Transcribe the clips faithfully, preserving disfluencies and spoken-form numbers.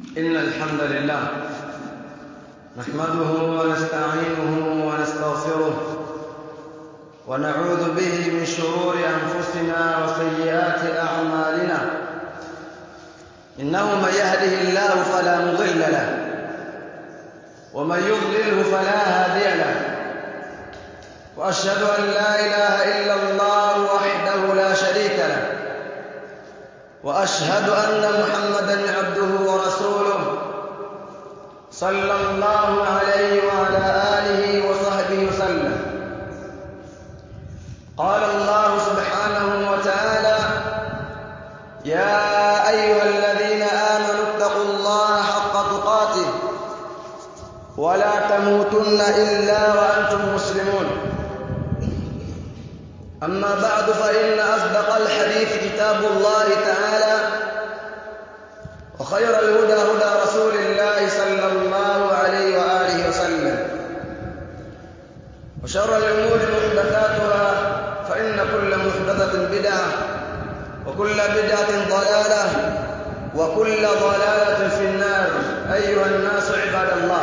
إن الحمد لله نحمده ونستعينه ونستغفره ونعوذ به من شرور أنفسنا وسيئات أعمالنا. إنه من يهده الله فلا مضل له ومن يضلله فلا هادي له، وأشهد أن لا إله إلا الله وحده لا شريك له، وأشهد أن محمدًا عبده ورسوله صلى الله عليه وعلى آله وصحبه وسلم. قال الله سبحانه وتعالى: يا أيها الذين آمنوا اتقوا الله حق تقاته ولا تموتن إلا وأنتم مسلمون. أما بعد، فإن أصدق الحديث كتاب الله تعالى، وخير الهدى هدى رسول الله صلى الله عليه وآله وسلم، وشر الأمور محدثاتها، فإن كل محدثة بدعة، وكل بدعة ضلالة، وكل ضلالة في النار. أيها الناس عباد الله،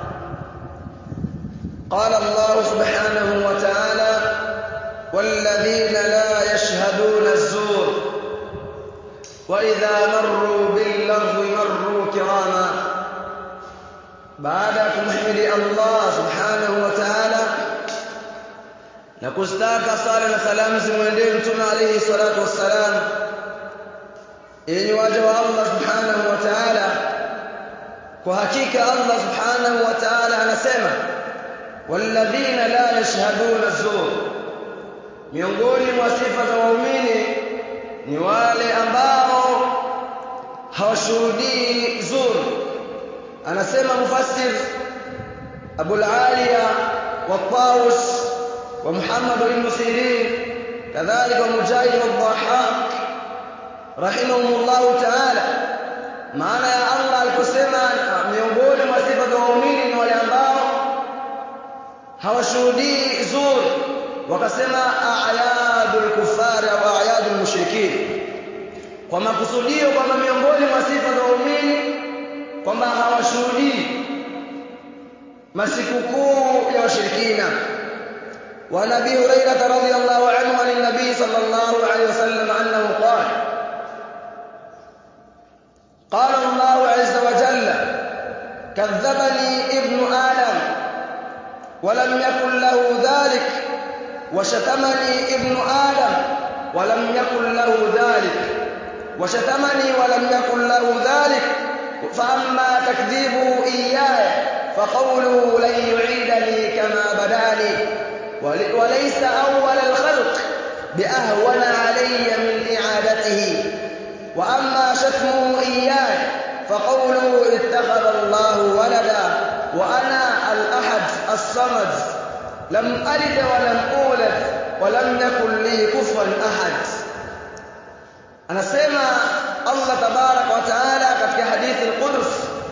قال الله سبحانه وتعالى: والذين لا يشهدون الزور وإذا مروا باللغو مروا كراما. baada ya kumhimidi Allah subhanahu wa ta'ala na kustaka sala na salamu zimwendee Mtume alayhi salatu wassalam, yenye waja wa Allah subhanahu wa ta'ala, kwa hakika Allah subhanahu wa ta'ala anasema walladhina la yashhaduna az-zur, miongoni mwa sifa za waumini ni wale ambao hawashuhudii zur. Anasema mufassir Abu al-Aliya wa Tawus wa Muhammad ibn Sirin kadhalika Mujahid wa Dhahhak rahimahumullah ta'ala, maana ya Allah aliposema miongoni mwa sifa za waumini ni wale ambao hawashuhudii zur, wakasema a'yadul kuffar au a'yadul mushrikin, kwa makusudio kwamba miongoni mwa sifa za waumini kwamba hawashuhudii masikukuu ya washirikina. Wa Nabii Hurairah radhiyallahu anhu an nabii sallallahu alayhi wasallam annahu qala qala Allahu azza wa jalla kadhabani ibnu adam wa lam yakul lahu dhalik وشتمني ابن آدم ولم يكن له ذلك وشتمني ولم يكن له ذلك فأما تكذيبه إياي فقوله لن يعيدني كما بداني وليس أول الخلق بأهون علي من إعادته وأما شتمه إياي فقوله اتخذ الله ولدا وأنا الأحد الصمد لم ألد ولم أولد ولم يكن لي كفوا أحد. Anasema Allah tabarak wa taala katika hadithi al-Qudus,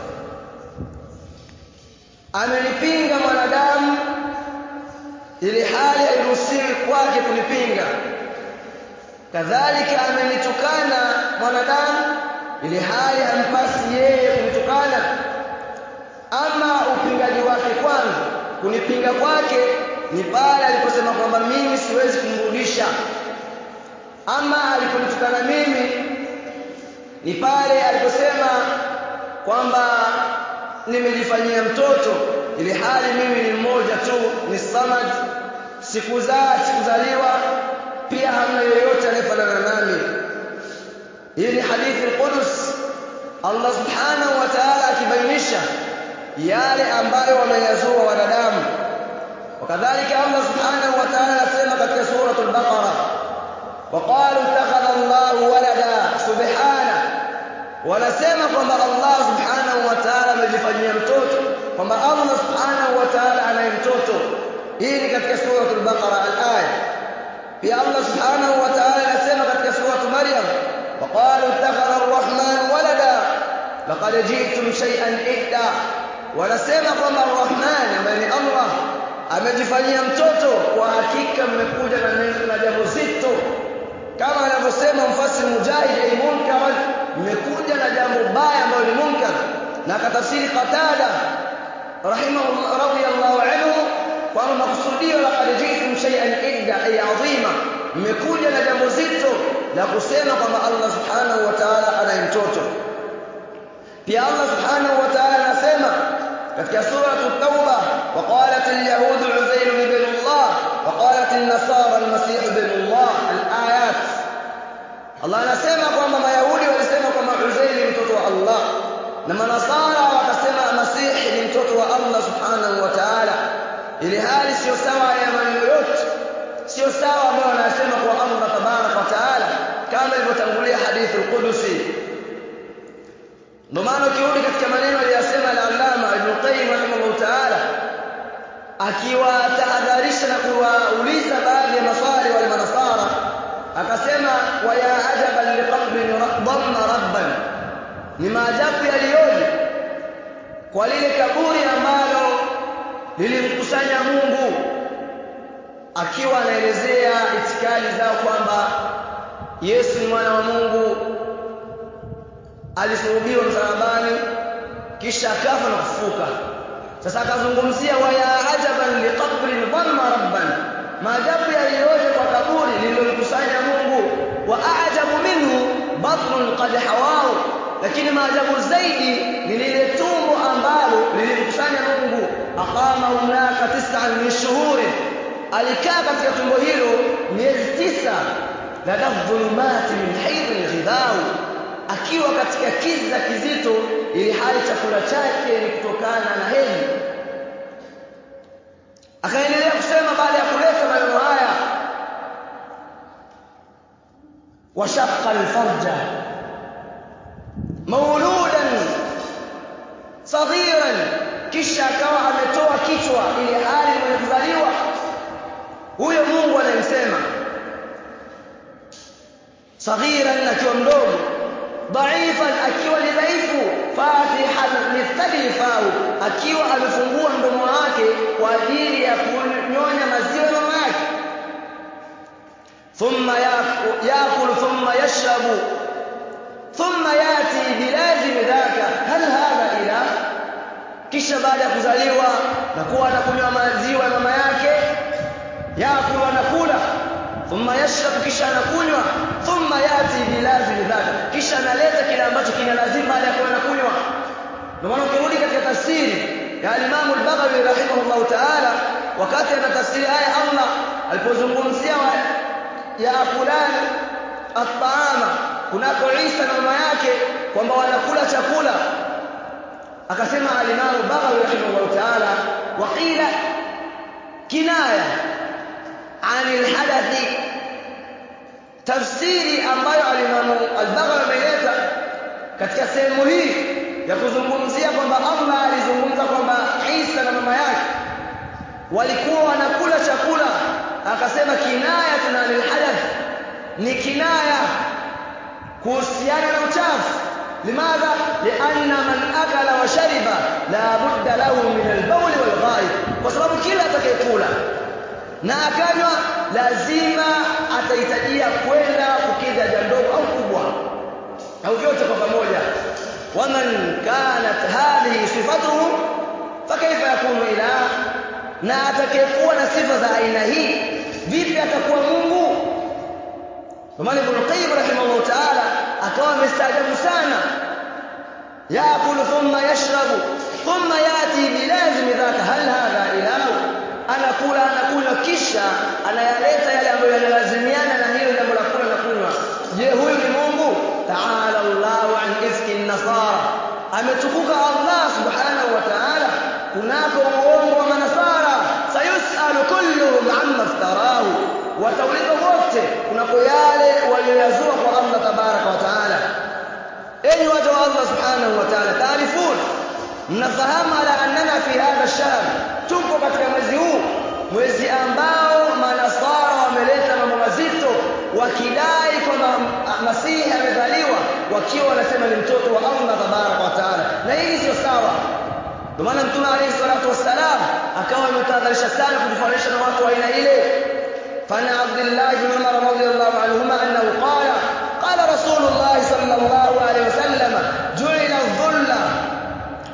amenipinga mwanadamu ili hali hairuhusiwi kwake kunipinga, kadhalika amenitukana mwanadamu ili hali hampasi yeye kunitukana. Ama upingaji wake kwanza, kunipinga kwake ni pale aliposema kwamba mimi siwezi kumrudisha. Ama aliponitukana mimi ni pale aliposema kwamba nimejifanyia mtoto ili hali mimi ni mmoja tu, ni samad, sikuzaa sikuzaliwa, pia hamna yeyote anayefanana nami. Hii ni hadithi al-Qudus, Allah subhanahu wa ta'ala akibainisha yale ambayo wameyazua wanadamu. Wakadhalika Allah subhanahu wa ta'ala anasema katika suratul Baqara, waqalu ittakhadha Allahu walada subhana, wanasema kwamba Allah subhanahu wa ta'ala amejifanyia mtoto, kwamba Allah subhanahu wa ta'ala anaye mtoto. Hii ni katika suratul Baqara al-aya. Pia Allah subhanahu wa ta'ala anasema katika suratul Maryam, waqalu ittakhadha ar-rahman walada laqad ji'tum shay'an idda, wanasema kwamba Ar-Rahman ambaye ni Allah amejifanyia mtoto, kwa hakika mmekuja na jambo zito, kama anavyosema mfasiri Mujahid, ay munkar, mmekuja na jambo baya ambalo ni munkar. na katafsiri Qatada rahimahullah radiyallahu anhu kwamba makusudio laqad ji'tum shay'an idda ay 'azima, mmekuja na jambo zito la kusema kwamba Allah subhanahu wa ta'ala ana mtoto. Pia Allah subhanahu wa ta'ala anasema katika sura at-Tauba, wa qalat al-yahud Uzair ibn Allah wa qalat an-nasara al-masih ibn Allah, al-ayat. Allah anasema kwamba Mayahudi walisema kwamba Uzair ni mtoto wa Allah na Manasara wakasema Masih ni mtoto wa Allah subhanahu wa ta'ala. Ili hali sio sawa ya maneno yote, sio sawa ambao wanasema kwa Allah tabarak wa ta'ala, kama ilivyotangulia hadithi al-Qudusi. Ndio maana ukirudi katika maneno aliyosema al-Allama Ibn Qayyim rahimahullah ta'ala, akiwatahadharisha na kuwauliza baadhi ya maswali wale Manasara, akasema wa ya ajaban liqabrin dhamma rabban, ni maajabu yaliyoje kwa lile kaburi ambalo lilimkusanya Mungu, akiwa anaelezea itikadi zao kwamba Yesu ni mwana wa Mungu, alisulubiwa msalabani kisha akafa na kufufuka. Sasa akazungumzia wa ya ajaban liqabrin dhamma rabban, maajabu yaliyoje kwa kaburi lililomkusanya Mungu, wa a'jabu minhu batnun qad hawahu, lakini maajabu zaidi ni lile tumbo ambalo lilimkusanya Mungu. Aqama hunaka tis'an min shuhuri, alikaa katika tumbo hilo miezi tisa. La dhulumati min hayd al-ghidau, akiwa katika kiza kizito, ili hali chakula chake ni kutokana na heli. Akaendelea kusema baada ya kuleta maneno haya, washaqqa al-farja mauludan saghiran, kisha akawa ametoa kichwa ili hali mwenye kuzaliwa huyo Mungu anayemsema, saghiran akiwa mdogo, dhaifan akiwa ni dhaifu, fatihan lithalifahu akiwa amefungua mdomo wake kwa ajili ya kunyonya maziwa ya mama yake, thumma yakulu thumma yashrabu thumma yati bilazim dhaka hal hadha ilah, kisha baada ya kuzaliwa na kuwa anakunywa maziwa ya mama yake, yakulu anakula, thumma yashrabu kisha anakunywa, thumma yati bilazim dhaka kisha analeta kile ambacho kina lazima baada ya kuwa anakunywa. Ndio maana ukirudi katika tafsiri ya Imam al-Baghawi rahimahullah ta'ala, wakati anatafsiri aya Allah alipozungumzia ya akulan at-ta'ama kunako Isa na mama yake kwamba wanakula chakula, akasema al-Imam al-Baghawi rahimahullah ta'ala, waqila kinaya anil hadathi, tafsiri ambayo al-Imam al-Baghawi ameleta katika sehemu hii ya kuzungumzia kwamba Allah alizungumza kwamba Isa na mama yake walikuwa wanakula chakula, akasema kinaya tuna anil hadath, ni kinaya kuhusiana na uchafu. Limadha? Lianna man akala wa shariba la budda lahu min al-bawl wal ghaib, kwa sababu kila atakayekula na akanywa lazima atahitajia kwenda kukidha haja ndogo au kubwa au vyote kwa pamoja. Waman kanat hadhihi sifatuhu fakaifa yakunu ilah, na atakayekuwa na sifa za aina hii vipi atakuwa Mungu? Imam Ibn Qayyim rahimahullah ta'ala akawa amestaajabu sana, yakulu thumma yashrabu thumma yati bilazim dhaka hal hadha ilahu, anakula anakunywa kisha anayaleta yale ambayo yanalazimiana na hilo jambo la kula na kunywa. Je, huyu ni Mungu? Ta'ala Allahu an ifki an-nasara, ametukuka Allah subhanahu wa ta'ala kunako uongo wa Manasara. Sayusalu kulluhum amma iftarahu, wataulizwa wote kunako yale waliyozua kwa Allah tabaraka wa ta'ala. Enyi watu wa Allah subhanahu wa ta'ala, taarifun, mnafahamu ala annana fi hadha ash-shahr, tupo katika mwezi huu, mwezi ambao Manasara wameleta mambo mazito wakidai kwamba Masihi amezaliwa, wakiwa wanasema ni mtoto wa Allah tabaraka wa ta'ala, na hili sio sawa. Ndio maana Mtume alayhi salatu wassalam akawa ametahadharisha sana kujifananisha na watu wa aina ile. Fana Abdullah ibn Umar radhiyallahu anhuma annahu qala qala Rasulullah sallallahu alayhi wasallam ju'ila adh-dhulla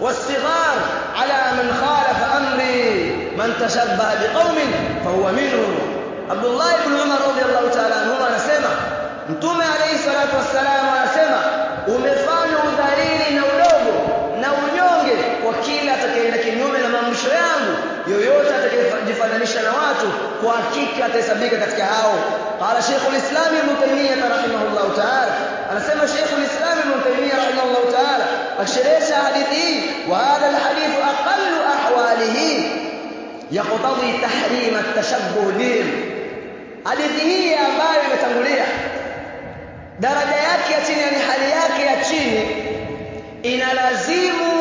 tashabbaha biqaumin fahuwa minhum. Abdullah ibn Umar radhiyallahu ta'ala anhu anasema Mtume alayhi salatu wassalam anasema umefanya udhalili na udogo na unyonge kwa kila atakayeenda kinyume na maamrisho yangu. Yoyote atakayejifananisha na watu kwa hakika atahesabika katika hao. Qala Sheikhul Islam Ibn Taymiyyah rahimahullah ta'ala, anasema Sheikhul Islam Ibn Taymiyyah rahimahullah ta'ala akisherehesha hadithi hii, wa hadha alhadith aqallu ahwalihi yaqtadi tahrim at-tashabbuh bihim. Hadithi hii ambayo imetangulia daraja yake ya chini, yani hali yake ya chini, inalazimu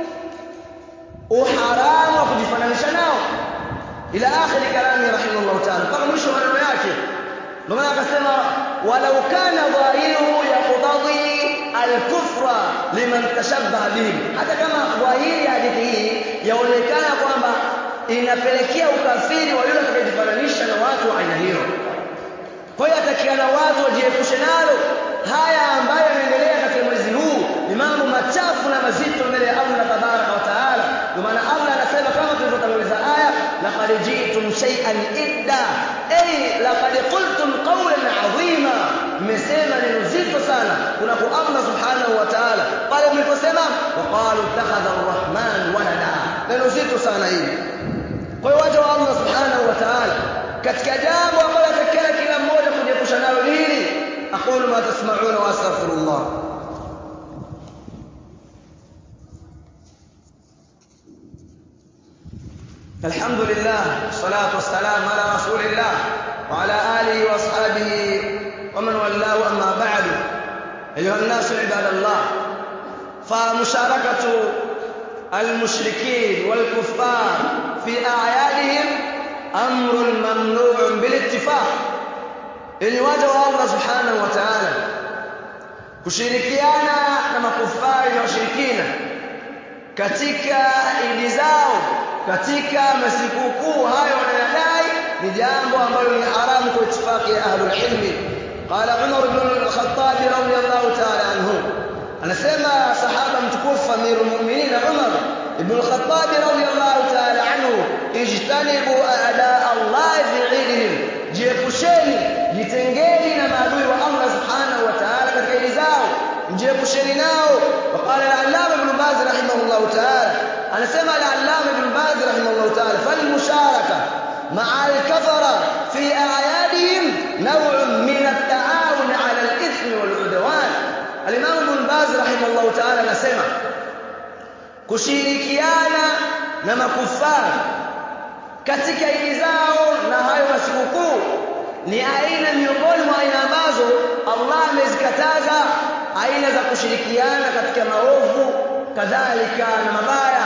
uharamu wa kujifananisha nao ila akhir kalami rahimahullah ta'ala, mpaka mwisho maneno yake. Ndio maana akasema walau kana dhahiruhu yaqtadi al-kufra liman tashabbaha bihim, hata kama dhahiri hadithi hii yaonekana kwamba inapelekea ukafiri wa yule atakayejifananisha na watu wa aina hiyo. Kwa hiyo atakiana watu wajiepushe nalo haya ambayo yanaendelea katika mwezi huu, ni mambo machafu na mazito mbele ya Allah tabaraka wa taala. Kwa maana Allah anasema kama tulivyotanguliza aya, laqad ji'tum shay'an idda, ay laqad qultum qawlan 'azima, mmesema neno zito sana kuna kwa Allah subhanahu wa ta'ala pale mliposema waqalu ittakhadha ar-rahman walada, neno zito sana hili. Kwa hiyo waja wa Allah subhanahu wa ta'ala katika jambo ambalo atakana kila mmoja kujiepusha nalo hili. Aqulu ma tasma'una wa astaghfirullah. Alhamdulillah, salatu wassalam ala rasulillah wa ala alihi wa ashabihi wa man wallahu, amma ba'du. Ayuha an-nas ibadallah, fa musharakatu al-mushrikin wal-kuffar fi a'yadihim amrun mamnu'un bil ittifaq. Ili waja wa Allah subhanahu wa ta'ala kushirikiana na makufari na washirikina katika idi zao, katika masikukuu hayo wanayodai ni jambo ambalo ni haramu kwa ittifaqi ya ahlul ilmi. Qala Umar ibn al-Khattab radiyallahu ta'ala anhu, anasema sahaba mtukufu amirul mu'minin Umar ibn al-Khattab radiyallahu ta'ala anhu, ijtanibu a'da Allah fi 'idihim, jiepusheni, jitengeni na maadui wa Allah subhanahu wa ta'ala katika idi zao, mjiepusheni nao. Waqala al-Allama ibn Baz rahimahullah ta'ala, anasema al-Allama ibn Baz rahimahullah ta'ala, fal musharaka ma'a al-kafara fi a'yadihim naw'un min at-ta'awun 'ala al-ithmi wal-'udwan. Al-Imam ibn Baz rahimahullah ta'ala anasema kushirikiana na makufari katika idi zao na hayo masikukuu ni aina miongoni mwa aina ambazo Allah amezikataza, aina za kushirikiana katika maovu kadhalika na mabaya,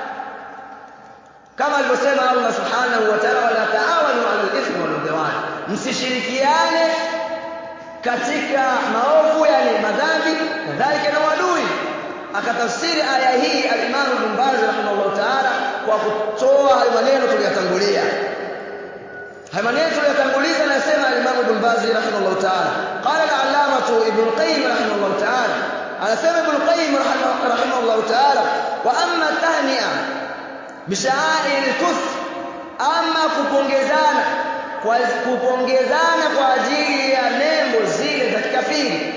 kama alivyosema Allah subhanahu wa ta'ala, wala ta'awanu 'ala al-ithmi wal-'udwan, msishirikiane katika maovu, yani madhambi kadhalika na wadui. Akatafsiri aya hii al-Imam Ibn Baz rahimahullah ta'ala kwa kutoa hayo maneno tuliyotangulia. Hayo maneno tuliyotanguliza nasema al-Imam Ibn Baz rahimahullah ta'ala, qala al-Allama Ibn Qayyim rahimahullah ta'ala, anasema Ibn Qayyim rahimahullah ta'ala, wa amma tahni'a bi sha'air al-kufr, amma kupongezana kwa kupongezana kwa ajili ya nembo zile za kikafiri,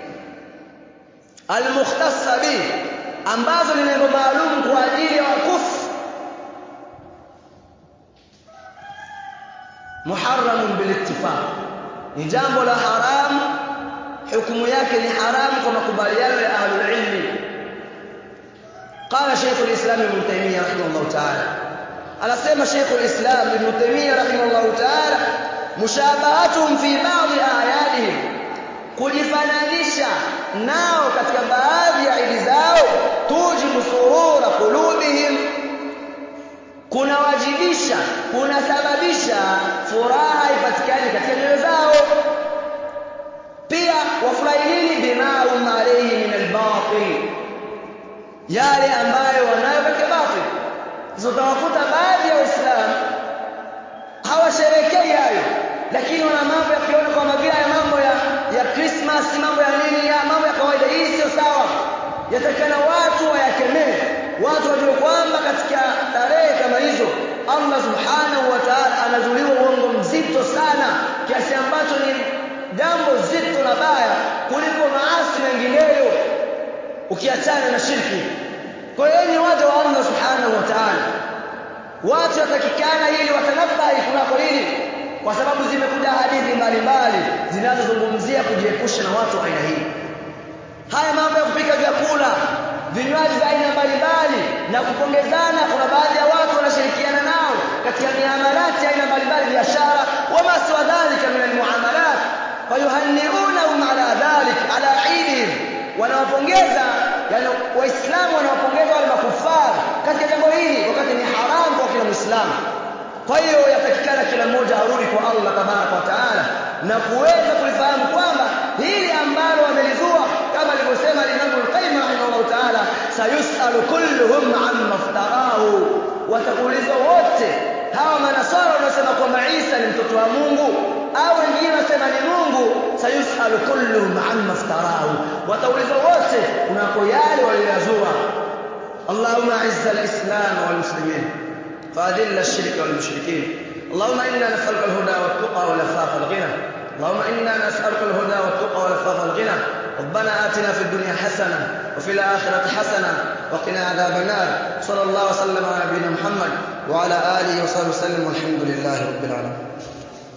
al-mukhtassa bi, ambazo ni nembo maalum kwa ajili ya wakufu, muharramun bil ittifaq, ni jambo la haramu, hukumu yake ni haramu kwa makubaliano ya ahlul ilmi. Qala Sheikhul Islam Ibn Taymiyyah rahimahullah ta'ala, anasema Sheikhul Islam Ibn Taymiyyah rahimahullah ta'ala, mushabahatuhum fi ba'd a'yadihim, kujifananisha nao katika baadhi ya idi zao, tujibu surura qulubihim, kunawajibisha, kunasababisha furaha ipatikane katika nyoyo zao. Pia wafurahi nini? Bima'um alayhi min al-batil, yale ambayo wanayo katika batil. Sasa utawakuta baadhi ya Waislamu hawasherekei hayo, lakini wana mambo ya kuona kwamba vile ya mambo ya ya Christmas, mambo ya nini, ya mambo ya kawaida. Hii sio sawa, yatakana watu wayakemee, watu wajue kwamba katika tarehe kama hizo Allah subhanahu ambacho ni jambo zito na baya kuliko maasi mengineyo ukiachana na shirki. Kwa hiyo ni waja wa Allah subhanahu wa ta'ala, watu watakikana ili watanabahi kunako hili, kwa sababu zimekuja hadithi mbalimbali zinazozungumzia kujiepusha na watu aina hii. Haya mambo ya kupika vyakula, vinywaji vya aina mbalimbali na kupongezana, kuna baadhi ya watu wanashirikiana nao katika miamalati aina mbalimbali, biashara wa maswa dhalika min almuamalat, fayuhanniunahum ala dhalik ala eidihim, wanawapongeza, yani waislamu wanawapongeza wale makufar katika jambo hili, wakati ni haramu kwa kila muislamu. Kwa hiyo yatakikana kila mmoja arudi kwa Allah tabaraka wa taala na kuweza kulifahamu kwamba hili ambalo wamelizua, kama alivyosema Imam al-Qayyim rahimahullah taala, sayusalu kulluhum amma iftarahu, wataulizwa wote hawa manasara wanasema kwamba Isa ni mtoto wa Mungu au wengine wanasema ni Mungu, sayusalu kulluhum amma iftarahu, wataulizwa wote kunako yale waliyozua. Allahumma izza al-islam wal muslimin فأذل الشرك والمشركين. اللهم إنا نسألك الهدى والتقى والعفاف والغنى. اللهم إنا نسألك الهدى والتقى والعفاف والغنى. ربنا آتنا في الدنيا حسنة وفي الآخرة حسنة وقنا عذاب النار. صلى الله وسلم على نبينا محمد وعلى آله وصحبه وسلم والحمد لله رب العالمين.